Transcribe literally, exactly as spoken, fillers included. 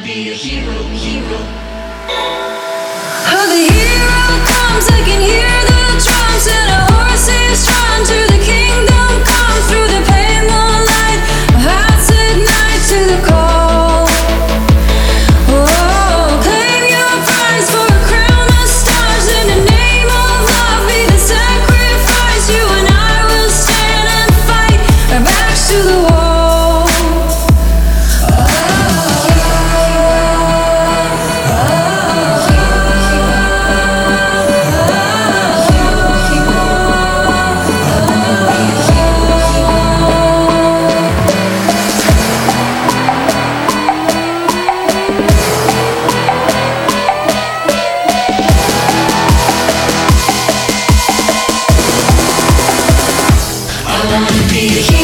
be a hero, hero. Oh, the hero comes, I can hear the drums and a horse is drawn to the kingdom come. Through the pale moonlight, our hearts ignite to the call. Oh, claim your prize for a crown of stars. In the name of love, be the sacrifice. You and I will stand and fight, our backs to the wall. I wanna be a hero.